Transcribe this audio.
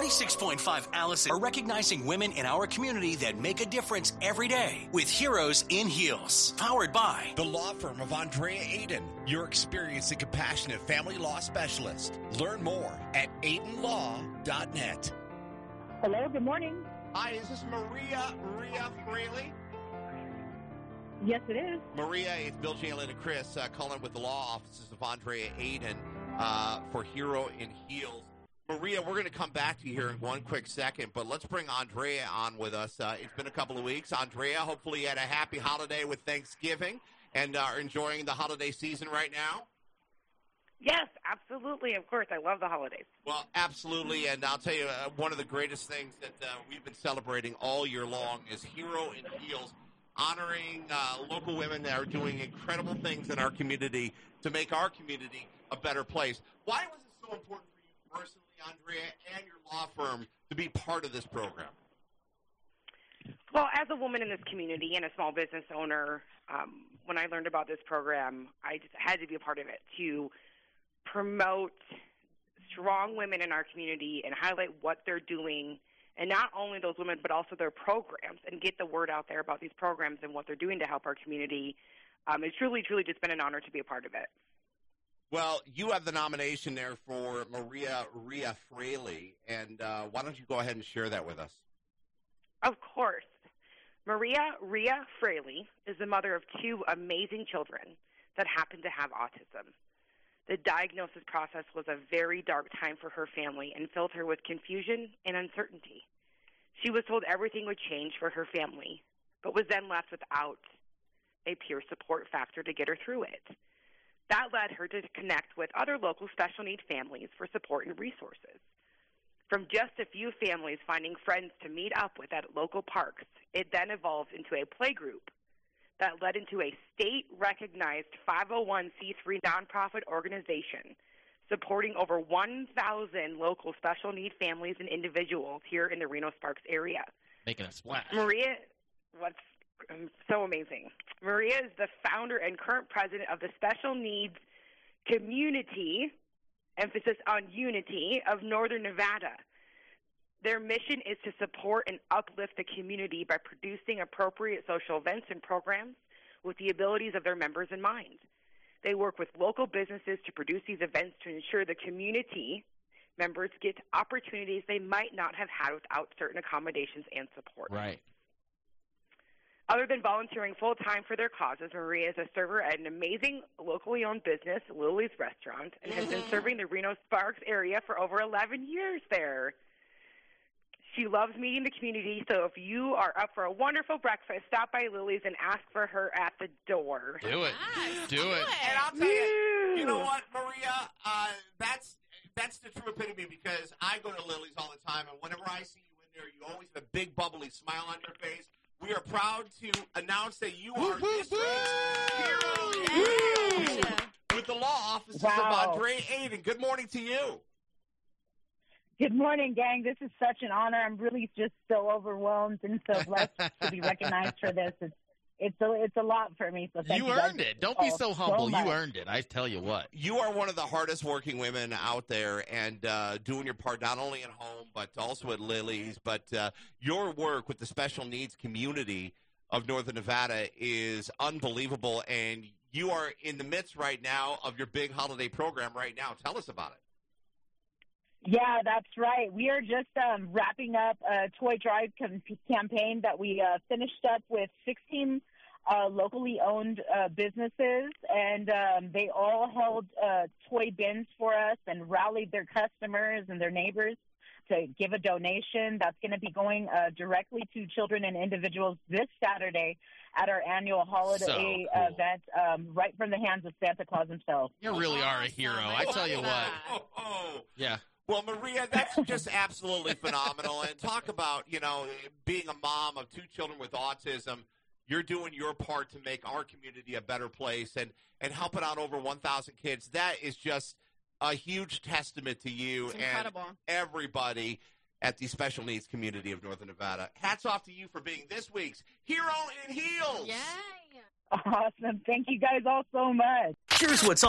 96.5 Allison are recognizing women in our community that make a difference every day with Heroes in Heels. Powered by the law firm of Andrea Aiden, your experienced and compassionate family law specialist. Learn more at aidenlaw.net. Hello, good morning. Hi, is this Maria Fraley? Yes, it is. Maria, it's Bill, Jalen, and Chris calling with the law offices of Andrea Aiden for Hero in Heels. Maria, we're going to come back to you here in one quick second, but let's bring Andrea on with us. It's been a couple of weeks. Andrea, hopefully you had a happy holiday with Thanksgiving and are enjoying the holiday season right now. Yes, absolutely. Of course. I love the holidays. Well, absolutely. And I'll tell you, one of the greatest things that we've been celebrating all year long is Hero in Heels, honoring local women that are doing incredible things in our community to make our community a better place. Why was it so important for you personally, Andrea, and your law firm to be part of this program? Well, as a woman in this community and a small business owner, when I learned about this program, I just had to be a part of it to promote strong women in our community and highlight what they're doing, and not only those women, but also their programs, and get the word out there about these programs and what they're doing to help our community. It's truly, truly just been an honor to be a part of it. Well, you have the nomination there for Maria Fraley, and why don't you go ahead and share that with us? Of course. Maria Fraley is the mother of two amazing children that happen to have autism. The diagnosis process was a very dark time for her family and filled her with confusion and uncertainty. She was told everything would change for her family, but was then left without a peer support factor to get her through it. That led her to connect with other local special needs families for support and resources. From just a few families finding friends to meet up with at local parks, it then evolved into a playgroup that led into a state-recognized 501c3 nonprofit organization supporting over 1,000 local special need families and individuals here in the Reno-Sparks area. Making a splash. Maria, what's so amazing. Maria is the founder and current president of the Special Needs Community, emphasis on unity, of Northern Nevada. Their mission is to support and uplift the community by producing appropriate social events and programs with the abilities of their members in mind. They work with local businesses to produce these events to ensure the community members get opportunities they might not have had without certain accommodations and support. Right. Other than volunteering full-time for their causes, Maria is a server at an amazing locally owned business, Lily's Restaurant, and has been serving the Reno-Sparks area for over 11 years there. She loves meeting the community, so if you are up for a wonderful breakfast, stop by Lily's and ask for her at the door. Do it. Do it. And I'll tell you, you know what, Maria, that's the true epitome, because I go to Lily's all the time, and whenever I see you in there, you always have a big bubbly smile on your face. We are proud to announce that you are this week's Hero with the law offices of Andrea Aiden. Good morning to you. Good morning, gang. This is such an honor. I'm really just so overwhelmed and so blessed to be recognized for this. It's a lot for me. So thank you earned it. Don't be so humble. You earned it. I tell you what. You are one of the hardest working women out there, and doing your part not only at home but also at Lily's. But your work with the special needs community of Northern Nevada is unbelievable, and you are in the midst right now of your big holiday program right now. Tell us about it. Yeah, that's right. We are just wrapping up a toy drive campaign that we finished up with 16 locally owned businesses, and they all held toy bins for us and rallied their customers and their neighbors to give a donation. That's going to be going directly to children and individuals this Saturday at our annual holiday event, right from the hands of Santa Claus himself. You really are a hero. I tell you what. Yeah. Well, Maria, that's just absolutely phenomenal. And talk about, being a mom of two children with autism. You're doing your part to make our community a better place and helping out over 1,000 kids. That is just a huge testament to you and everybody at the special needs community of Northern Nevada. Hats off to you for being this week's Hero in Heels. Yeah. Awesome. Thank you guys all so much. Here's what's